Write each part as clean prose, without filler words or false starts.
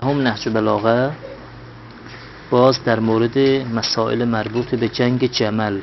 9 نهج بلاغه باز در مورد مسائل مربوط به جنگ جمل،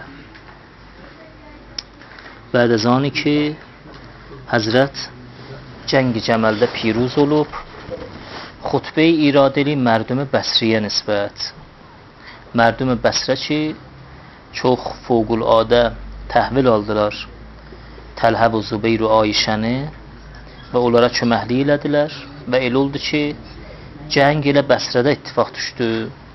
بعد از آنی که حضرت جنگ جمل ده پیروز olup xutbə irad edib mərdum Bəsriyə nisbət. Mərdum Bəsrə ki çox fövqəladə təhvil aldılar Təlhə və Zübeyr və Ayşəni və onlara köməklik elədilər və elə oldu ki cəng ilə Bəsrədə ittifaq düşdü.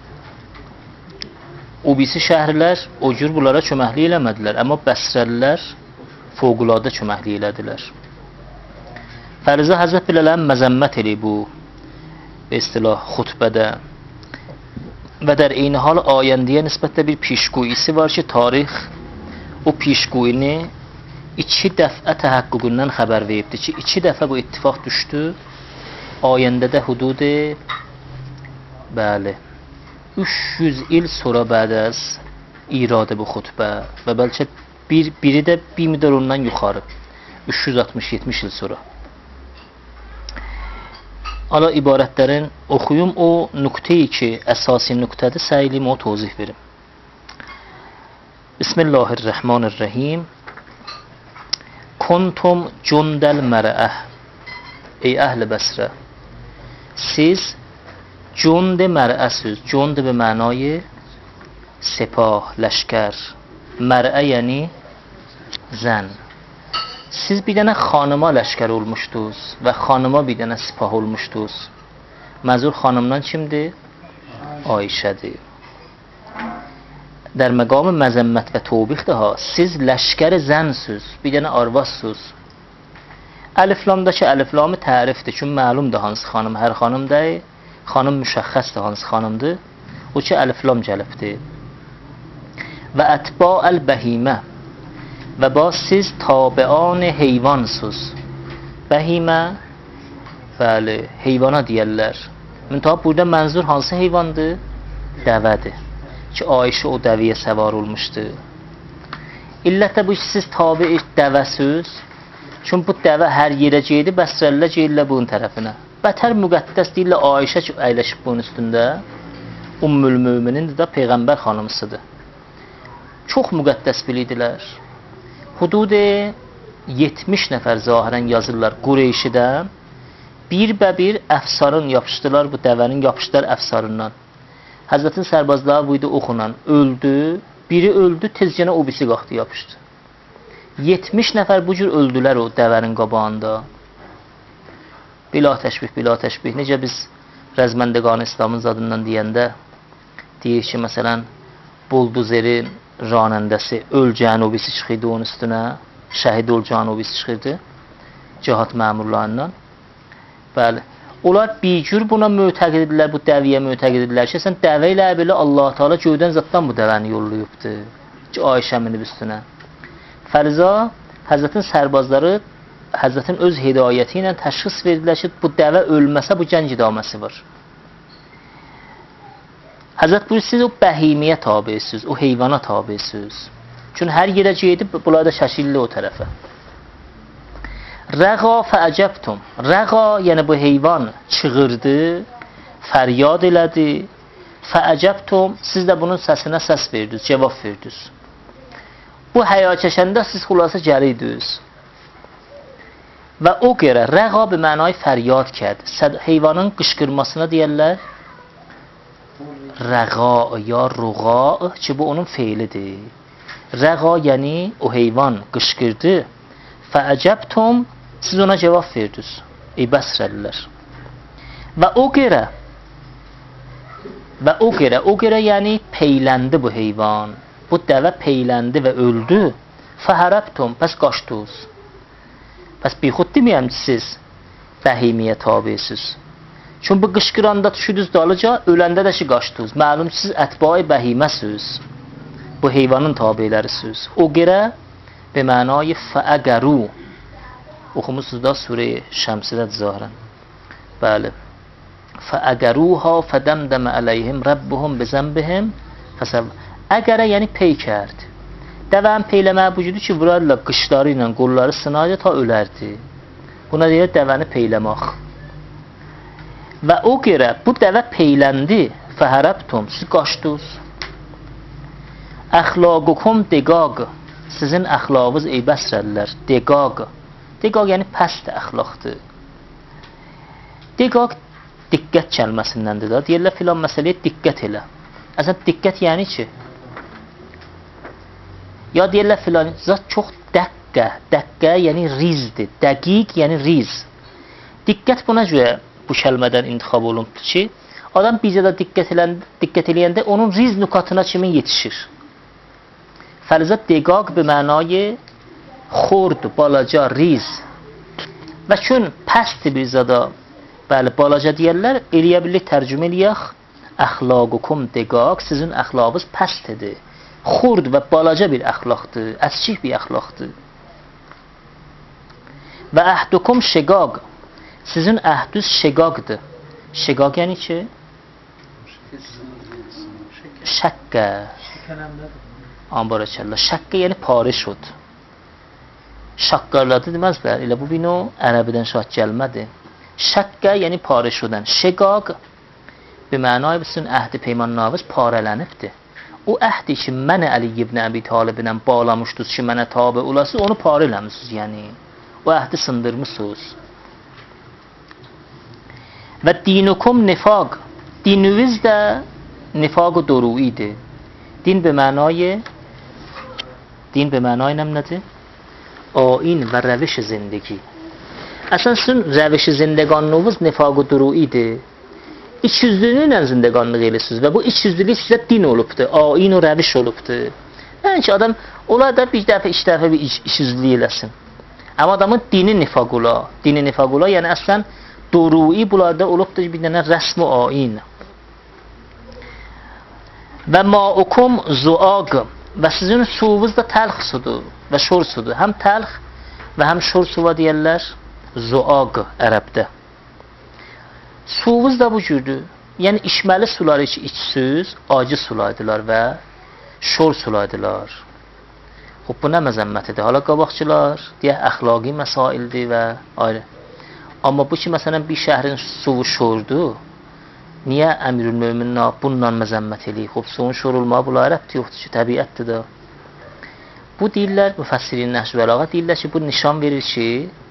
O birisi şəhərlər o cür bunlara köməklik eləmədilər, amma Bəsrəlilər fövqəladə köməklik elədilər. Fərizə Həzrət bilələn məzəmmət eləyib bu به اصطلاح خطبه و در این حال آینده نسبت bir پیشگویisi var ki tarix o پیشگویini 2 dəfə təhəqqüqündən xəbər veribdi ki 2 dəfə bu ittifaq düşdü. Ayəndədə hudud bəli 300 il sonra بعد از irad bu xutbə və bəlkə biri də bir müddət ondan yuxarı 360-70 il sonra. Ala ibarətlərin oxuyum, o nöqteyi ki, əsasi nöqtədir, səylim o tozih verim. Bismillahirrahmanirrahim. Kuntum cundəl mərəəh. Ey əhl-i Bəsrə, siz cund mərəəsiz. Cund به معنای سپاه، لشکر. مرأه یعنی زن. Siz bir dənə xanıma ləşkər olmuşdunuz və xanıma bir dənə sipah olmuşdunuz. Məzur xanımdan kimdir? Ayşədir. در مقام məzəmmət və توبیxdir ha. Siz ləşkər zənsüz, bir dənə arvazsüz. Əliflamdakı əliflamı tərifdir. Çünki məlumdur hansı xanım. Hər xanımdır. Xanım müşəxxəsdir hansı xanımdır. O ki əliflam gəlibdir. Və ətba'əl bəhimə. Və bax siz tabian heyvansız. Bəhimə bəli, heyvana deyərlər. Müntəha burada mənzur hansı heyvandır? Dəvədir. Ki Ayşə o dəviyə səvar olmuşdu. İllətdə bu siz tabi dəvəsiz. Çünki bu dəvə hər yerə geydi, Bəsrəlilər geyirlər bunun tərəfinə. Bətər müqəddəs deyirlər Ayşə ki əyləşib bunun üstündə. Ümmül müminin də Peyğəmbər xanımısıdır. Çox müqəddəs bilidilər. Hudud 70 nəfər zahirən yazırlar Qureyşidən. Bir əfsarın yapışdılar, bu dəvənin yapışdılar əfsarından. Həzrətin sərbazları buydu oxunan, öldü. Biri öldü, tezcənə o birisi qalxdı yapışdı. 70 nəfər bu cür öldülər o dəvənin qabağında. Bila təşbih. Necə biz Rəzməndəqan İslamın zadından deyəndə deyir ki, məsələn, bulduzerin ranəndəsi ölcəyin o birisi çıxırdı onun üstünə, şəhid ölcəyin o birisi çıxırdı cihat məmurlarından. Bəli. Onlar bir cür buna mötəqid edirlər, bu dəviyə mötəqid edirlər ki, sən dəvə ilə belə Allah Teala göydən zətdən bu dəvəni yollayıbdır ki, Ayşə minib üstünə. Fəriza, Həzrətin sərbazları Həzrətin öz hidayəti ilə təşxis verdilər ki, bu dəvə ölməsə bu cəng idaməsi var. Həzrət buyur, siz o bəhimiyə tabisiz, o heyvana tabisiz. Çünki hər yerə gedib, bunlar da şəkilli o tərəfə. Rəqa fəəcəbtum. Rəqa, yəni bu heyvan çığırdı, fəryad elədi. Fəəcəbtum, siz də bunun səsinə səs verdiniz, cavab verdiniz. Bu həya çəkəndə siz xulasa gəliydiniz. Və o görə rəqa bir mənayı fəryad kərd. Heyvanın qışqırmasına deyərlər rəqa ya ruqa ki bu onun feilidir. Rəqa yəni o heyvan qışqırdı. Fəəcəbtum, siz ona cavab verdiniz. Ey Bəsrəlilər. Və o görə yəni peyləndi bu heyvan. Bu dəvə peyləndi və öldü. Fəhərəbtum, pəs qaçdınız. Pəs bixud deməyəm ki, siz bəhimiyə tabisiz. Çünki bu qışqıranda düşüdünüz dalıca, öləndə də ki qaçdınız. Məlum siz ətbai bəhiməsiz. Bu heyvanın tabilərisiz. O görə به معنای فأگرو oxumusunuz da Sure-i Şəmsədədir zahirən. Bəli. فأگروها فدمدم عليهم ربهم بذنبهم فسوا. Əgərə yəni pey kərd. Dəvənin peyləməyə bu cüdür ki, vurarlar qışları ilə qolları sınaydı ta ölərdi. Buna deyir dəvəni peyləmək. Və o görə bu dəvə peyləndi. Fəhərəbtum, siz qaçdınız. Əxlaqukum deqaq, sizin əxlaqınız eybəsrəllər. Deqaq. Deqaq yəni pəst əxlaqdır. Deqaq diqqət kəlməsindəndir da. Deyirlər filan məsələyə diqqət elə. Əslən diqqət yəni ki, ya deyirlər filan zat çox dəqqə. Dəqqə yəni rizdir. Dəqiq yəni riz. Diqqət buna görə bu kəlmədən intixab olundu ki, adam bizə də diqqət eləyəndə onun riz nükatına kimi yetişir. Fərzə deqaq bir mənayı xurd, balaca, riz. Və çün pəstdir bir zada, bəli, balaca deyərlər, eləyə bilik tərcümə eləyək, əxlaqukum deqaq, sizin əxlaqınız pəstdir. Xurd və balaca bir əxlaqdır, əskik bir əxlaqdır. Və əhdukum şeqaq, sizin əhdüz şeqaqdır. Şeqaq yəni ki, şəqqə. Ambarakallah. Şəqqə yəni pare şud. Şaqqarladı deməzlər. Elə bu bino ərəbidən şad gəlmədi. Şəqqə yəni pare şudan. Şeqaq bir mənay bütün əhdi peymanınavız parələnibdir. O əhdi ki, mənə Əli ibn Əbi Talibinə bağlamışdınız ki, mənə tabi olasınız, onu parə eləmişsiniz yəni. O əhdi sındırmışsınız. Və dinukum nifaq. Dininiz də nifaq-ı duruidir. Din به معنای نم nədir? Ain və rəviş zindagi. Əslən sizin rəviş zindəqanlığınız nifaq-ı duruidir. İçüzlülüyü ilə zindəqanlıq eləyirsiniz və bu içüzlülük sizə din olubdur, ain və rəviş olubdur. Yəni ki, adam olar da bir dəfə, iki dəfə bir içüzlülük eləsin. Amma adamın dini nifaq ola. Dini nifaq ola, yəni əslən durui bunlarda olubdur bir dənə rəsm-i ain. Və maukum zuaq və sizin suvunuz da təlx sudur və şor sudur. Həm təlx və həm şor suva deyərlər zuaq ərəbdə. Suvunuz da bu cürdür. Yəni içməli suları içsiniz, acı sulardılar və şor sulardılar. Bu nə məzəmmətidir? Hala qabaqçılar deyək əxlaqi məsaildir və ayrı. Amma bu ki, məsələn, bir şəhrin suvu şordur. Niyə əmirül-möminə bununla məzəmmət eləyir? Xob, suyun şor olmağı bunlar ərəbdir, yoxdur ki, təbiətdir da. Bu deyirlər, müfəssirin Nəhc və Bəlağa deyirlər ki, bu nişan verir ki,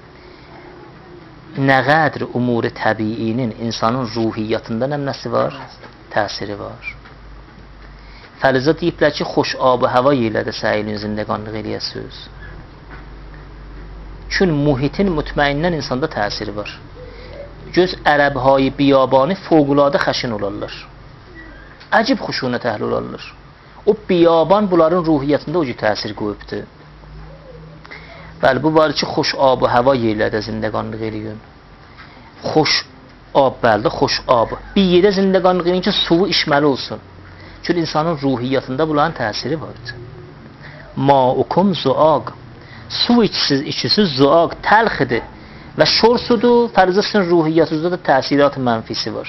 nə qədr umur-i təbiinin insanın ruhiyyatında nəmnəsi var? Təsiri var. Fərizə deyiblər ki, xoş ab-ı hava yelədə səyilin zindəqanlıq eləyəsiniz. Çün muhitin mütməindən insanda təsiri var. Göz ərəbhayı biyabani fövqüladə xəşin olarlar. Əcib xuşunət əhli olarlar. O biyaban bunların ruhiyyətində o cür təsir qoyubdur. Bəli, bu var ki, xoş ab-ı hava yerlərdə zindəqanlıq eləyin. Xoş ab, bəli, xoş ab. Bir yerdə zindəqanlıq eləyin ki, suvu içməli olsun. Çünki insanın ruhiyyətində bunların təsiri vardır. Maukum zuaq. Su içisiz zuaq, təlxidir. Və şor sudur, fərzəsin ruhiyyatınızda da təsirat mənfisi var.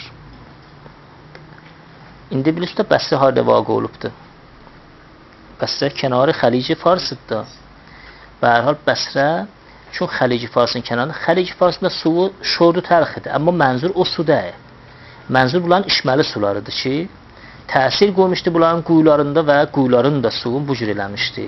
İndi bilirsiniz, Bəsrə harada vaqe olubdur? Bəsrə kənarı Xəlic-i Farsıdır. Və hər hal Bəsrə, çünki Xəlic-i Farsın kənarında, Xəlic-i Farsında suvu şordu təlxidir. Amma mənzur o su deyil. Mənzur bunların içməli sularıdır ki, təsir qoymuşdu bunların quyularında və quyuların da suvun bu cür eləmişdi.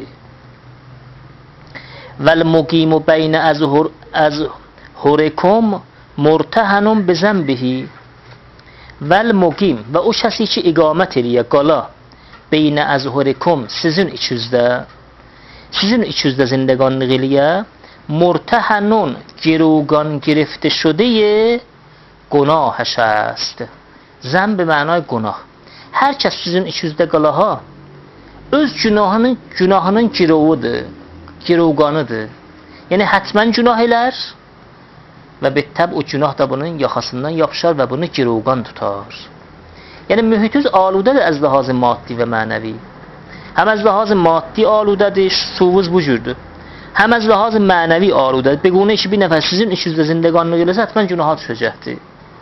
Vəl-muqimu beynə əzhurikum murtəhanun bizənbihi. Vəl-muqim və o kəsi ki, iqamət eləyə, qala beynə əzhurikum sizin içinizdə zindəqanlıq eləyə, murtəhanun girugan girifte şudeyə günahəş است. Zəm bir mənay günah. Hər kəs sizin içinizdə qalaha öz günahının girovudur, giroganıdır. Yəni hətmən günah elər və bittəb o günah da bunun yaxasından yapışar və bunu girogan tutar. Yəni mühitiz aludədir əz ləhazı maddi və mənəvi. Həm əz ləhazı maddi aludədir, suvuz bu cürdür. Həm əz ləhazı mənəvi aludədir. Bequnə ki, bir nəfər sizin içinizdə zindəqanlıq eləsə, hətmən günaha düşəcəkdir.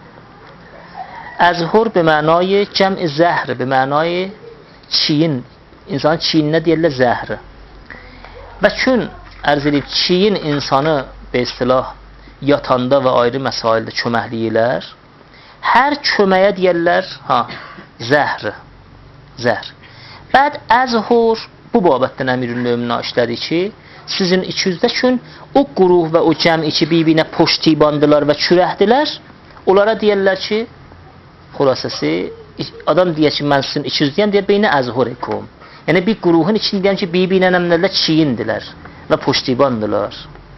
Əzhur به معنای جمع زهر به معنای çiyin. İnsanın çiyinə deyirlər zəhr. Və çün ərz edib çiyin insanı be istilah yatanda və ayrı məsaildə köməkləyirlər. Hər köməyə deyərlər, zəhr. Bəd əzhur bu babətdən Əmirülmöminin işlədi ki, sizin içinizdə üçün o quruh və o cəmi ki, bir-birinə poştibandılar və çürəhdilər, onlara deyərlər ki, xülasəsi, adam deyər ki, mən sizin içinizdəyəm, deyər, beynə əzhur ekum. Yəni, bir quruhun içindəyəm ki, bir-birinə nəmlərlə çiyindilər və poştibandılar.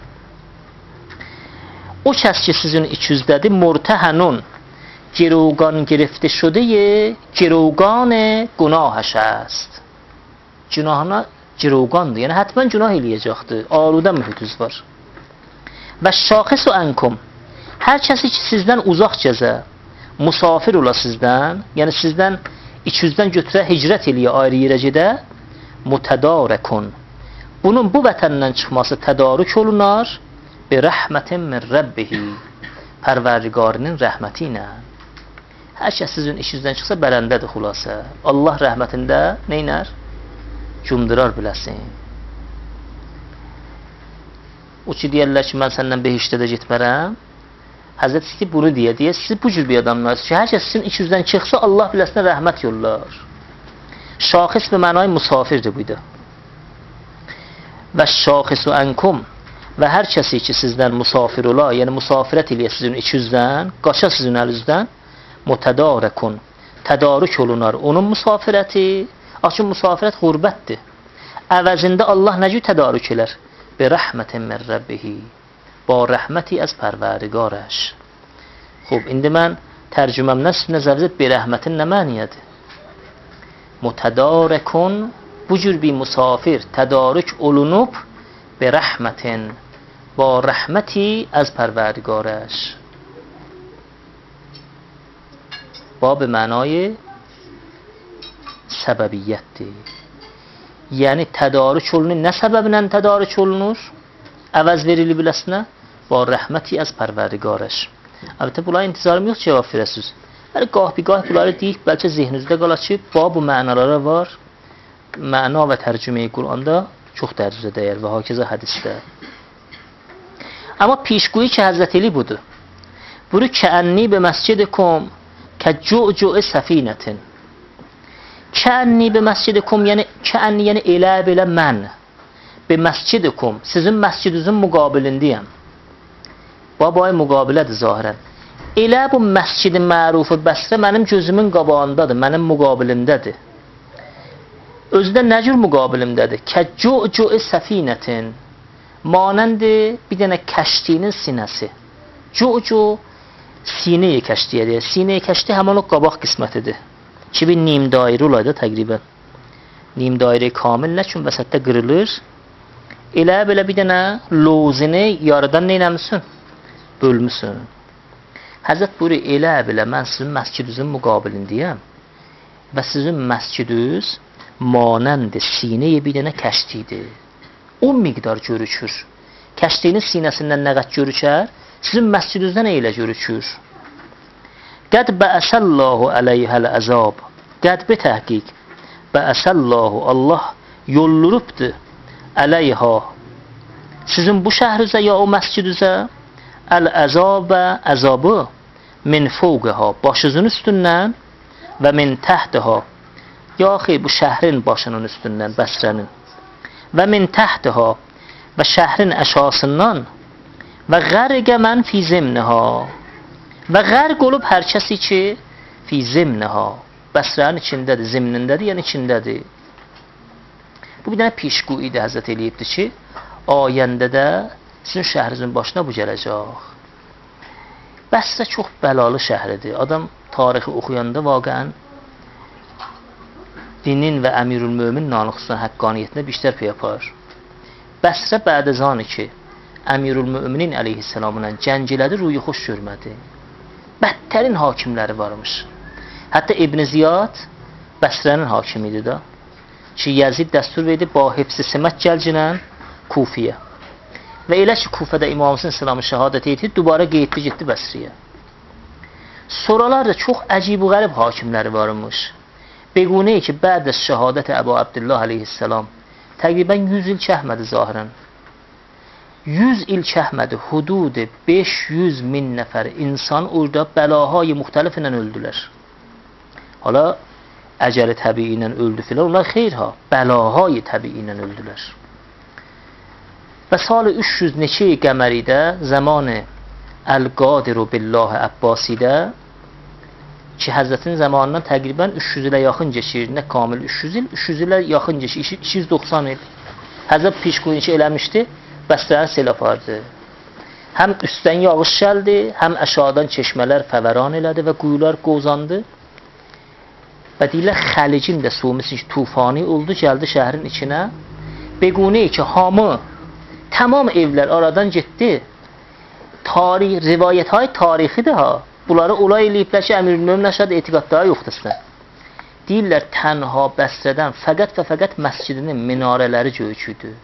O kəs ki, sizin içinizdədir, murtəhənun, گروگان گرفته شده گروگان گناهش است. Günahına girogandır. Yəni həttəmən günah eləyəcəkdir. Aludə mühütüz var. Və şaxisu ənkum. Hər kəsi ki sizdən uzaq gəzə, musafir ola sizdən, yəni sizdən içinizdən götürə hicrət eləyə, ayrı yerə gedə, mutədarəkun. Bunun bu vətəndən çıxması tədarük olunar bi rəhmətin min rəbbihi. Pərverdigarının rəhməti ilə. Hər kəs sizin işinizdən çıxsa bələndədir xülasə. Allah rəhmətində neynər? Cumdurar biləsin. O ki deyərlər ki, mən səndən behişdə də getmərəm. Həzrət ki, bunu deyə, siz bu cür bir adamlarsınız ki, hər kəs sizin işinizdən çıxsa Allah biləsinə rəhmət yollar. Şaxis və mənay musafirdir buydu. Və şaxisu ənkum. Və hər kəsi ki sizdən musafir ola, yəni musafirət eləyə sizin içinizdən, qaça sizin əlinizdən, mutədarəkun, tədarük olunar onun musafirəti, açın musafirət qurbətdir. Əvəzində Allah nə cür tədarük elər? Bi rəhmətin min rəbbihi, ba rəhməti az pərverdigarəş. Xub, indi mən tərcüməmdən sizin nəzərinizdə bi rəhmətin nə məniyədir? Mutədarəkun, bu cür bir musafir tədarük olunub bi rəhmətin, ba rəhməti az pərverdigarəş. Ba به معنای səbəbiyyətdir. Yəni tədarük olunur, nə səbəblə tədarük olunur? Əvəz verilir biləsinə, ba rəhməti az pərverdigarəş. Əlbəttə bunlara intizarım yox cavab verəsiniz. Bəli, qah-biqah bunları deyib, bəlkə zihninizdə qala ki, ba bu mənalara var. Məna və tərcüməyi Quranda çox dərəcədə dəyər və hakeza hədisdə. Amma pişquyi ki Həzrət Əli budur. Buru kəənni be məscidikum kəcü'cü'ü səfinətin. Kəənni be məscidikum, yəni kəənni, yəni elə belə mən. Be məscidikum, sizin məscidinizin müqabilindəyəm. Babay müqabilədir zahirən. Elə bu məscidi mərufu Bəsrə mənim gözümün qabağındadır, mənim müqabilimdədir. Özdə nə cür müqabilimdədir? Kəcü'cü'ü səfinətin. Manəndi bir dənə kəştinin sinəsi. Cü'cü sinəyə kəştiyədir. Sinəyə kəşti həman o qabaq qismətidir. Ki bir nim dairə olaydı təqribən. Nim dairə kamil nə üçün vəsətdə qırılır? Elə belə bir dənə lozini yarıdan neynəmsin? Bölmüsün. Həzrət buyuruyor, elə belə mən sizin məscidinizin müqabilindəyəm və sizin məscidiniz manəndi sinəyə bir dənə kəştidir. O miqdar görükür. Kəştinin sinəsindən nə qədər görükər? Sizin məscidinizdən elə görükür. Qəd bəəsəllahu əleyhəl əzab. Qəd bi təhqiq. Bəəsəllahu, Allah yollurubdur əleyhə. Sizin bu şəhrinizə ya o məscidinizə əl-əzabə, əzabı min fəvqəhə, başınızın üstündən və min təhtəhə. Ya xeyr, bu şəhrin başının üstündən, Bəsrənin. Və min təhtəhə və şəhrin əşasından və qərqə mən fi zimnəhə və qərq olub hər kəsi ki fi zimnəhə, Bəsrənin içindədir, zimnindədir, yəni içindədir. Bu bir dənə pişquidir Həzrət eləyibdir ki, ayəndədə sizin şəhrinizin başına bu gələcək. Bəsrə çox bəlalı şəhridir. Adam tarixi oxuyanda vaqəən dinin və Əmirülmömin nanıqsından həqqaniyyətinə biştər pey yapar. Bəsrə bə'dəzanı ki, Əmirülmöminin əleyhisselamla cəng elədi, ruyu xoş görmədi. Bədtərin hakimləri varmış. Hətta İbn Ziyad Bəsrənin hakimidir da. Ki, Yəzid dəstur verdi, ba hifz-i simət gəlcinən Kufiyə. Və elə ki, Kufədə İmamısın İslamı şəhadət etdi, dubara qeydli getdi Bəsriyə. Sonralar da çox əcib və qərib hakimləri varmış. Bequnəyə ki, bəd şəhadət Əbu Abdullah aleyhisselam təqribən 100 il çəhmədi zahirən. 100 il çəkmədi, hudud 500 min nəfər insan orada bəlahay müxtəlif ilə öldülər. Hala əcəli təbii ilə öldü filan, onlar xeyr ha, bəlahay təbii ilə öldülər. Və sal 300 neçə qəməridə zamanı Əl-Qadiru Billah Əbbasidə ki, Həzrətin zamanından təqribən 300 ilə yaxın keçir, nə kamil 300 il, 300 ilə yaxın keçir, 290 il. Həzrət pişqoyunçu eləmişdi, bəstələrini sel apardı. Həm üstdən yağış gəldi, həm əşadan çeşmələr fəvəran elədi və quyular qozandı. Və deyirlər, Xəlicin də sumisi tufani oldu, gəldi şəhərin içinə. Bequni ki, hamı, tamam evlər aradan getdi. Rivayəthay tarixidir ha. Bunları olay eləyiblər ki, Əmirülmömin Əşhad etiqadları yoxdur. Deyirlər, tənha Bəsrədən fəqət və fəqət məscidinin minarələri göçüydü.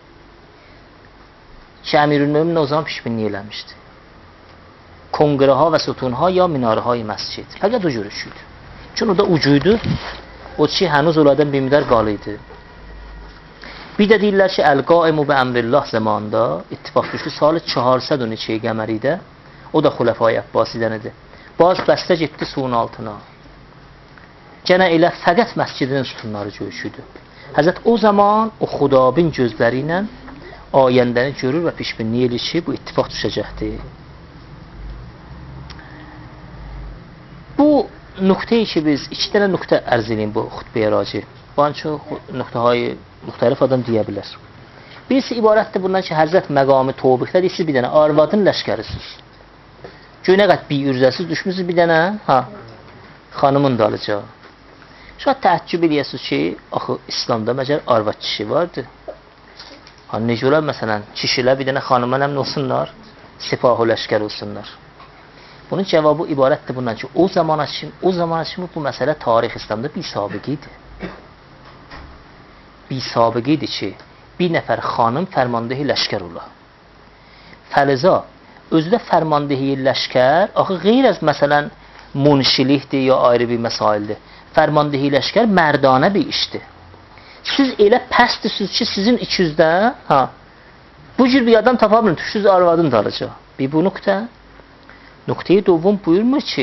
Ki, Əmirülmömin o zaman pişbinlik eləmişdi. Konqrəha və sütunha ya minarəhay məscid. Fəqət o görüşüydü. Çünki o da ucuydu. O ki, hənuz oradan bir müdər qalıydı. Bir də deyirlər ki, Əl-Qaimu və Əmrillah zamanında ittifaq düşdü. Salı 412 qəməridə. O da Xulafay Əbbasidən idi. Baz bəstə getdi suyun altına. Gənə elə fəqət məscidinin sütunları göçüydü. Həzrət o zaman o Xudabin gözləri ilə ayəndəni görür və pişbinlik edir ki, bu ittifaq düşəcəkdir. Bu nöqtəyi ki, biz 2 dənə nöqtə ərz edin bu xutbəyə raci. Bu çox nöqtəyi müxtəlif adam deyə bilər. Birisi ibarətdir bundan ki, Həzrət məqamı tobiqdə deyir, siz bir dənə arvadın ləşkərisiz. Göynə qət bir ürzəsiz düşmüsünüz bir dənə, xanımın dalıca. Şəhət təəccüb eləyəsiniz ki, axı, İslamda məcər arvad kişi vardır. Necə olar, məsələn, kişilər bir dənə xanıma nəmin olsunlar, sipahu ləşkər olsunlar. Bunun cavabı ibarətdir bundan ki, o zamana kimi bu məsələ tarix İslamda bir sabiqə idi. Bir sabiqə idi ki, bir nəfər xanım fərmandehi ləşkər ola. Fəliza, özü də fərmandehi ləşkər, axı qeyr az məsələn munşilikdir ya ayrı bir məsaildir. Fərmandehi ləşkər mərdanə bir işdir. Siz elə pəstisiniz ki, sizin içinizdə, bu cür bir adam tapa bilin, düşdünüz arvadın dalıca. Bir bu nöqtə. Nöqtəyi dovum buyurmur ki,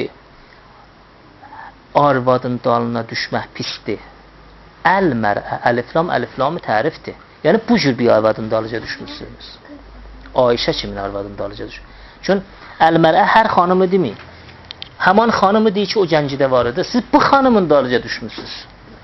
arvadın dalına düşmək pisdir. Əl-mərə, əliflam tərifdir. Yəni bu cür bir arvadın dalıca düşmüşsünüz. Ayşə kimin arvadın dalıca düşmüşsünüz. Çünki əl-mərə hər xanımı demir. Həman xanımı deyir ki, o gəncidə var idi. Siz bu xanımın dalıca düşmüşsünüz.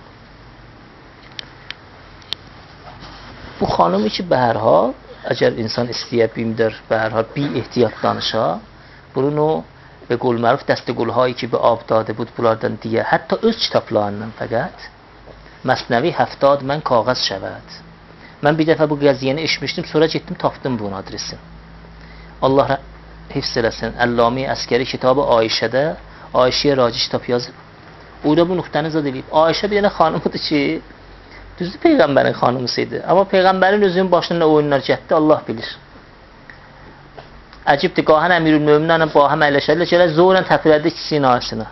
Bu xanımı ki, bəhərhal, əgər insan istəyə bilmir, bəhərhal bir ehtiyat danışa, bunu və qol məruf dəstə qolhayı ki, bir abdadı bunlardan deyə, hətta öz kitablarından fəqət, Məsnəvi 70 mən kağız şəvət. Mən bir dəfə bu qəziyyəni eşmişdim, sonra getdim, tapdım bunun adresi. Allah hifz eləsin, Əllami Əskəri kitabı Ayşədə, Ayşəyə raci kitab yazıb. Orada bu nöqtəni zad edib. Ayşə bir dənə xanımıdır ki, düzdür Peyğəmbərin xanımısıydı. Amma Peyğəmbərin özünün başında oyunlar getdi, Allah bilir. Əcibdir, qahən Əmirülmöminlərlə bahəm əyləşədilər ki, zorla təfirədi ikisinin arasına.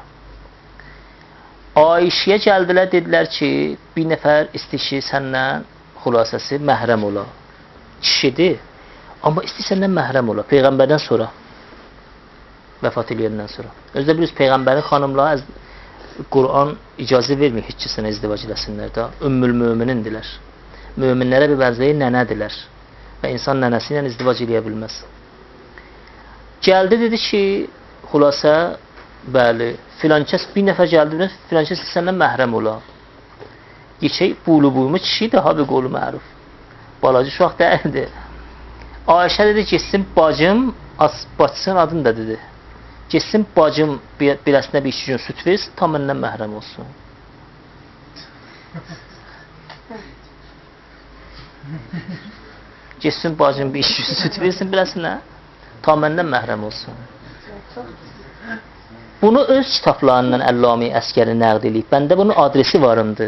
Ayşəyə gəldilər, dedilər ki, bir nəfər istişi səndən xülasəsi məhrəm ola. Kişidir, amma isti səndən məhrəm ola. Peyğəmbərdən sonra, vəfat eləyəndən sonra. Özdə bilirsiniz, Peyğəmbərin xanımları Qur'an icazə vermir heç ki, sənə izdivac eləsinlər də. Ümmül möminindilər. Möminlərə bir bənzəyi nənədirlər. Və insan nənəsi ilə izdivac eləyə bilməz. Gəldi, dedi ki, xülasə, bəli, filan kəs bir nəfər gəldi, filan kəs səndən məhrəm ola. Geçək, bulu buyumu kişi daha bir qolu məruf. Balacı uşaq dəyildi. Ayşə dedi, geçsin bacım, bacısının adını da dedi. Geçsin bacım beləsinə bir 2 gün süt versin, tam məndən məhrəm olsun. Geçsin bacım bir 2 gün süt versin beləsinə, tam məndən məhrəm olsun. Bunu öz kitablarından Əllami Əskəri nəqd edib. Bəndə bunun adresi varımdı.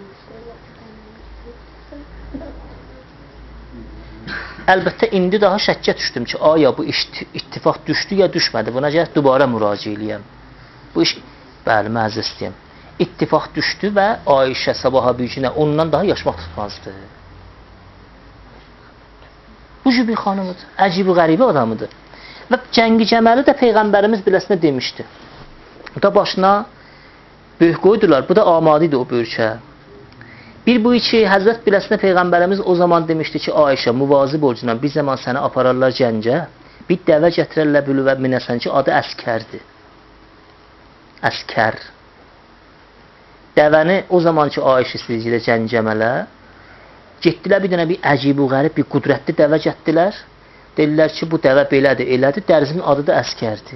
Əlbəttə, indi daha şəkkə düşdüm ki, aya bu ittifaq düşdü ya düşmədi. Buna gəlir, dubara müraciə eləyəm. Bu iş, bəli, məzə istəyəm. İttifaq düşdü və Ayşə Sabaha büyücünə ondan daha yaşmaq tutmazdı. Bu cür bir xanımıdır. Əcib-i qəribə adamıdır. Və Cəngi Cəməli də Peyğəmbərimiz biləsinə demişdi. Bu da başına böyük qoydular. Bu da amadı idi o böyükə. Bir bu iki Həzrət biləsinə Peyğəmbərimiz o zaman demişdi ki, Ayşə müvazib olcundan bir zaman səni apararlar Cəncə, bir dəvə gətirərlər bülüvə minəsən ki, adı Əskərdir. Əskər. Dəvəni o zamanki Ayşə istəyicilə Cəncəmələ getdilər, bir dənə bir əcib-u qərib, bir qudrətli dəvə getdilər. Dedilər ki, bu dəvə belədir, elədir, dərzinin adı da Əskərdir.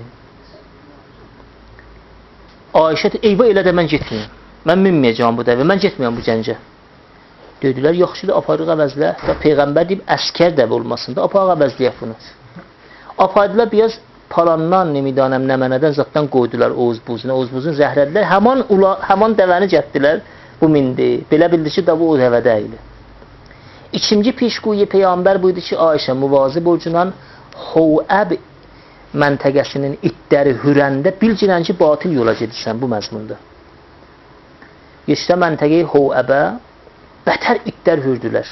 Ayşə də, eyvə elə də mən getməyəm. Mən minməyəcəm bu dəvə, mən getməyəm bu Cəncə. Dedilər, yaxşıdır, aparıq əvəzlə. Və Peyğəmbər deyib, Əskər dəvə olmasın da, aparıq əvəzləyək bunu. Apardılar, biraz palandan, nemidanəm, nəmənədən zatdan qoydular Oğuz-buzun zəhrədilər. Həman dəvəni gətdilər, bu mindi. Belə bildi ki, da bu o dəvə deyili. İkinci pişquyi Peyğəmbər buydu ki, Ayşə müvazib olcunan Hovəb məntəqəsinin itləri hürəndə bilcilən ki, batil yola gedirsən bu məzmunda. Yeşdə məntəqəyi Hovəbə bətər itlər hürdülər.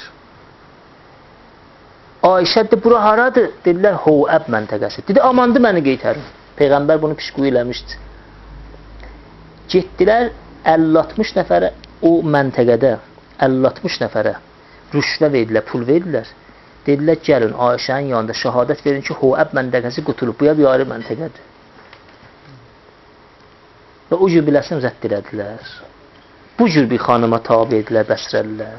Ayşə dedi, bura haradır? Dedilər, Hovəb məntəqəsi. Dedi, amandı məni qeytərim. Peyğəmbər bunu pişquyi eləmişdi. Getdilər 50-60 nəfərə o məntəqədə, 50-60 nəfərə rüşvə verdilər, pul verdilər. Dedilər, gəlin Ayşənin yanında şəhadət verin ki, Hovəb məntəqəsi qutulub, bu ya bir ayrı məntəqədir. Və o cür biləsin zədd elədilər. Bu cür bir xanıma tabi edilər, bəsrəlilər.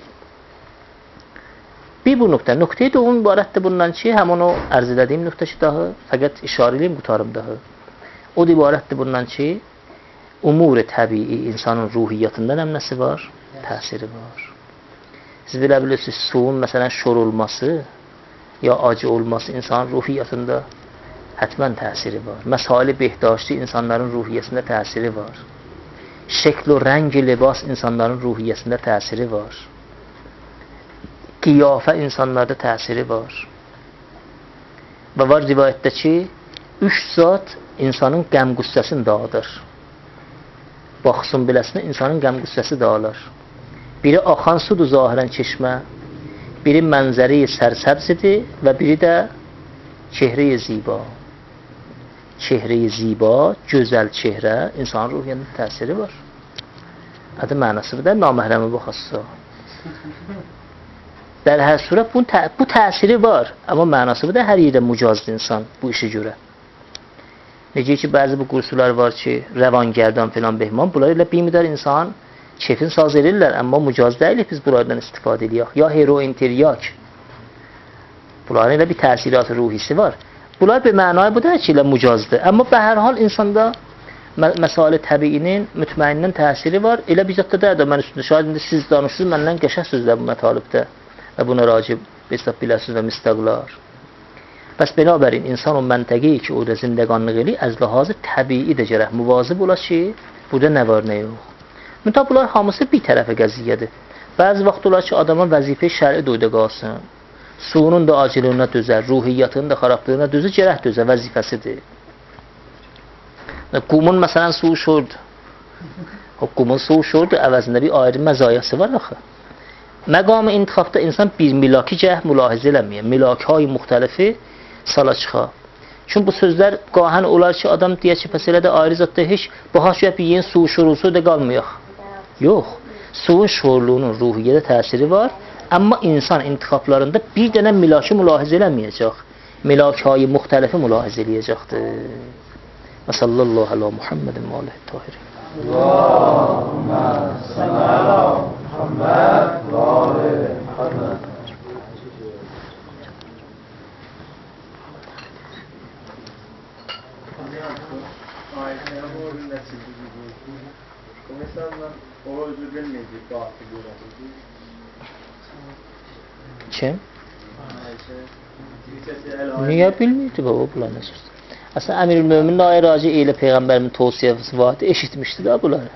Bir bu nöqtə. Nöqtəyi də onun ibarətdir bundan ki, həm onu ərz edədiyim nöqtə ki, daha fəqət işarə edeyim, qutarım daha. O da ibarətdir bundan ki, umur-i təbii insanın ruhiyyatında nəmnəsi var, təsiri var. Siz bilə bilirsiniz, suyun məsələn şor olması ya acı olması insanın ruhiyyatında hətmən təsiri var. Məsali behdaşlı insanların ruhiyyəsində təsiri var. Şəkl o rəng libas insanların ruhiyyəsində təsiri var. Qiyafə insanlarda təsiri var. Və var rivayətdə ki, 3 zat insanın qəm-qüssəsini dağıdır. Baxsın biləsinə insanın qəm-qüssəsi dağılır. Biri axan sudur zahirən çeşmə, biri mənzəri sərsəbzidir və biri də çehre-i ziba. Çehre-i ziba, gözəl çehrə, insanın ruhiyyətində təsiri var. Adı mənası da naməhrəmə baxası. در هر صورت bu təsiri var, amma mənası da hər yerdə mücazdır insan bu işi görə. Necə ki, bəzi bu qursular var ki, rəvangərdan filan behman, bunlar ilə bir müdər insan keyfin saz edirlər, amma mücaz deyilik biz bunlardan istifadə edirik. Ya heroin, tiryak. Bunların ilə bir təsirat ruhisi var. Bunlar bir mənayı bu da ki, ilə mücazdır. Amma bə hər hal insanda məsale təbiinin mütməyindən təsiri var. Elə bir zətdə də mən üstündə şahid indi siz danışsınız, məndən qəşəng sözlər bu mətalibdə. Və buna racib hesab biləsiniz və müstəqlar. Bəs binabərin insan o məntəqəyi ki, orada zindəqanlıq eləyir, əzlahazı təbii də gərək müvazib ola ki, burada nə var, nə yox. Mütəb bunlar hamısı bir tərəfə qəziyyədir. Bəzi vaxt olar ki, adamın vəzifə şəri doyda qalsın. Suyunun da acılığına dözər, ruhiyyatının da xarablığına dözər, gərək dözər, vəzifəsidir. Qumun məsələn suyu şordur. O qumun suyu şordur, əvəzində bir ayrı məzayəsi var axı. Məqam-ı intixabda insan bir milaki cəhh mülahizə eləməyir. Milaki-های müxtəlifi sala çıxar. Çünki bu sözlər qahən olar ki, adam deyə ki, pəs elədə ayrı zətdə heç baha şübhə bir yerin suyu şorulsa da qalmayaq. Yox. Suyun şorluğunun ruhiyyədə təsiri var. Amma insan intixablarında bir dənə milaki mülahizə eləməyəcək. Milaki-های müxtəlifi mülahizə eləyəcəkdir. Və sallallahu alə Muhammedin və aləh tahirin. Allahümmə sallə alə Muhammed və aləh Muhammed. Kim? Niyə bilmirdi baba bunlar nə sözdür? Aslında Əmirül-Möminin ayə raci ilə Peyğəmbərimin tavsiyəsi vardı, eşitmişdi də bunları.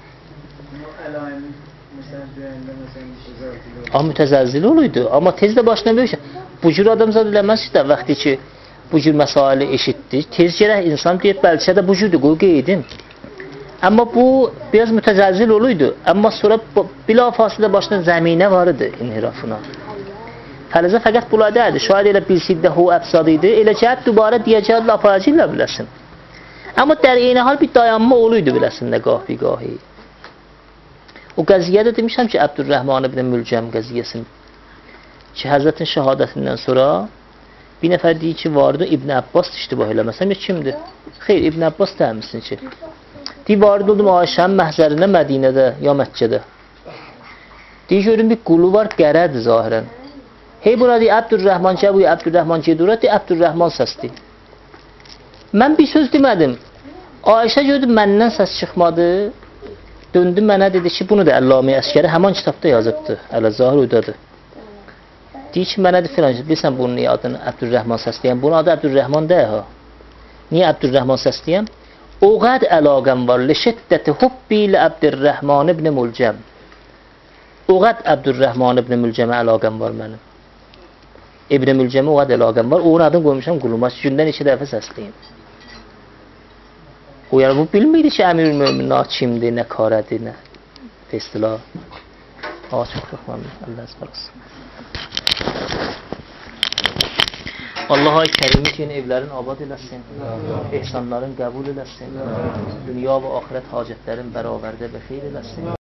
Amma mütəzəzzil oluydu, amma tez də başına böyük. Bu cür adam zad eləməz ki də, vaxtı ki, bu cür məsaili eşitdi, tez gərək insan deyib, bəlkə də bu cürdür, qoy qeydin. Amma bu, biraz mütəzəzzil oluydu, amma sonra bilafasilə başına zəminə var idi inhirafına. Fəlizə fəqət buladədir. Şayad elə bilsiddə hu əfsadıydı, elə cəhət dubara deyəcək lafacillə biləsin. Amma در این حال bir dayanma oluydu biləsin də qahi. O qəziyyədə demişəm ki, Əbdürrəhman ibn Mülcəm qəziyyəsini ki, Həzrətin şəhadətindən sonra bir nəfər deyir ki, vardı İbn Abbas iştibah eləməsəm, ya kimdir? Xeyr, İbn Abbas dəymişsin ki. Deyir, vardı oldum Ayşənin məhzərində Mədinədə, ya Məkkədə. Deyir, görün bir qulu var, qərədir zahirən. Hey, buna deyir, Əbdürrəhman ki, bu Əbdürrəhman ki, deyir, Əbdürrəhman səsdir. Mən bir söz demədim. Ayşə gördü, məndən səs çıxmadı. Döndü mənə, dedi ki, bunu da Əlləmi Əskəri həman kitabda yazıbdır. Əl-Zahir uydadır. Deyir ki, mənə də filan, bilirsən bunun niyə adını Əbdürrəhman səsləyəm? Bunun adı Əbdürrəhman deyil ha. Niyə Əbdürrəhman səsləyəm? O qəd əlaqəm var. Ləşiddəti hubbi ilə Əbdürrəhman ibn Mülcəm. O qəd Əbdürrəhman ibn Mülcəmə əlaqəm var mənim. İbn Mülcəmə o qəd əlaqəm var. Onun adını qoymuşam quluma. Gündən 2 dəfə səsləyim. O yəni bu bilmiydi ki, Əmir-ül-Möminlər kimdir, nə karədir, nə festilah. Çox məmnun. Allah əzbər olsun. Allah-u Kərimi ki, evlərin abad eləsin, ehsanların qəbul eləsin, dünya və axirət hacətlərin bərabərdə və xeyr eləsin.